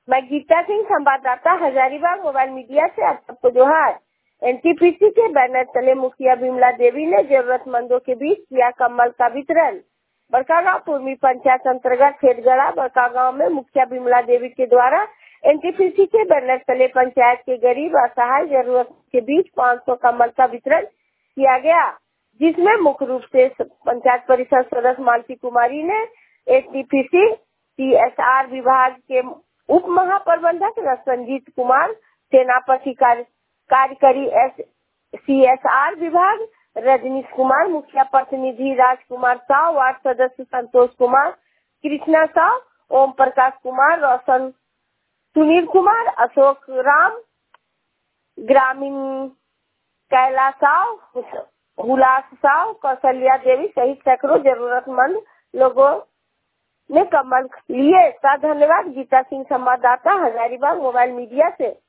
मैं गीता सिंह, संवाददाता Hazaribagh mobile media से आप सबको जोहार। एनटीपीसी के बैनर तले मुखिया विमला देवी ने जरूरतमंदों के बीच किया कम्बल का वितरण। बड़कागांव पूर्वी पंचायत अंतर्गत खेतगड़ा बड़कागांव में मुखिया विमला देवी के द्वारा एनटीपीसी के बैनर तले पंचायत के गरीब असहाय जरूरत के बीच 500 कम्बल का वितरण किया गया, जिसमें मुख्य रूप से पंचायत परिषद सदस्य मालती कुमारी ने एनटीपीसी सीएसआर विभाग के उप महाप्रबंधक संजीत कुमार, सेनापति कार्यकारी सीएसआर विभाग रजनीश कुमार, मुखिया प्रतिनिधि राजकुमार साव, वार्ड सदस्य संतोष कुमार, कृष्णा साव, ओम प्रकाश कुमार, रोशन, सुनील कुमार, अशोक राम, ग्रामीण कैलाश साव, हुलास साव, कौशल्या देवी सहित सैकड़ों जरूरतमंद लोगों ने कम्बल लिए। धन्यवाद। गीता सिंह, संवाददाता हजारीबाग मोबाइल मीडिया से।